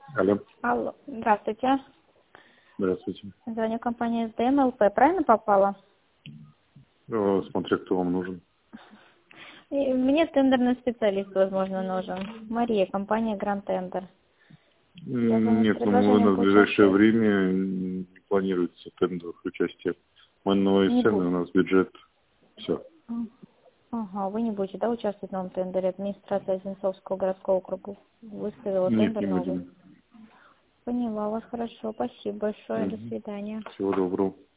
Алло. Алло, здравствуйте. Здравствуйте. Звоню компании СДМЛП. Правильно попала? Смотря кто вам нужен. И мне тендерный специалист, возможно, нужен. Мария, компания Гранд Тендер. Нет, у нас в ближайшее время не планируется тендерных участия. Мы новые цены, у нас бюджет. Все. Ага, вы не будете, да, участвовать в новом тендере? Администрация Одинцовского городского округа выставила Нет, тендер не новый. будем. Поняла вас, хорошо. Спасибо большое. До свидания. Всего доброго.